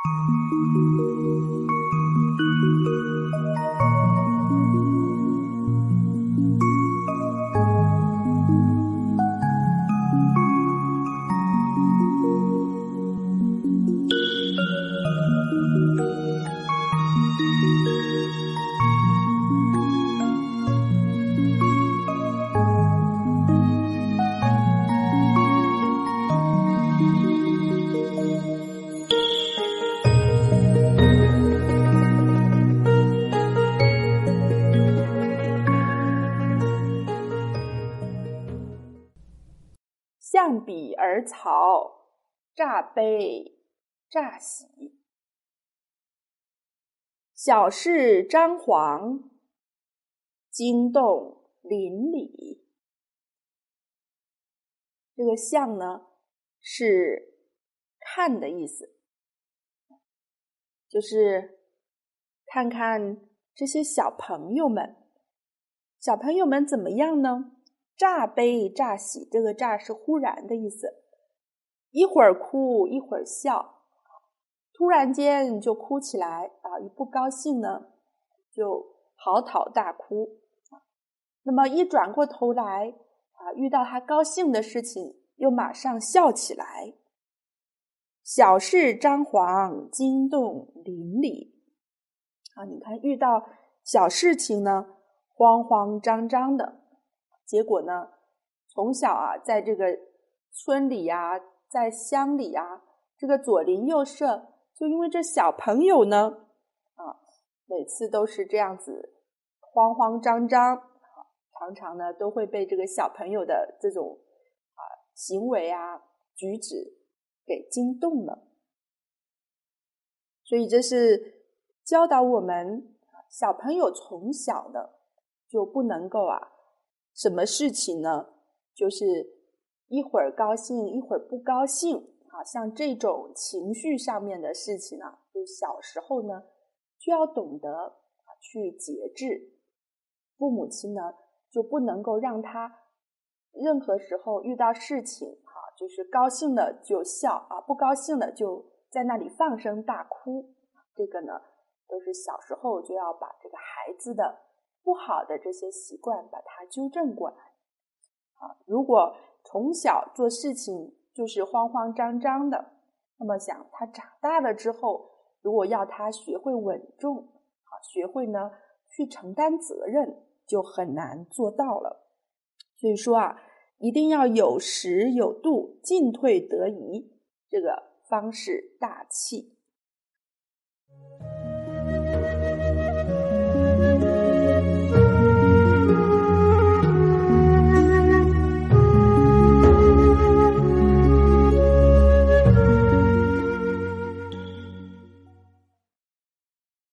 象彼而曹，诈悲诈喜。小事张皇，惊动邻里。这个象呢，是看的意思，就是看看这些小朋友们怎么样呢？乍悲乍喜，这个乍是忽然的意思，一会儿哭一会儿笑，突然间就哭起来啊，一不高兴呢就嚎啕大哭，那么一转过头来啊，遇到他高兴的事情又马上笑起来。小事张皇，惊动邻里啊，你看遇到小事情呢慌慌张张的，结果呢从小啊在这个村里啊，在乡里啊，这个左邻右舍就因为这小朋友呢每次都是这样子慌慌张张，常常呢都会被这个小朋友的这种行为啊举止给惊动了。所以这是教导我们小朋友从小呢就不能够什么事情呢就是一会儿高兴一会儿不高兴像这种情绪上面的事情呢，就小时候呢就要懂得去节制。父母亲呢就不能够让他任何时候遇到事情就是高兴了就笑不高兴了就在那里放声大哭，这个呢都是小时候就要把这个孩子的不好的这些习惯把它纠正过来。如果从小做事情就是慌慌张张的，那么想他长大了之后，如果要他学会稳重，学会呢去承担责任，就很难做到了。所以说一定要有时有度，进退得宜，这个方是大器。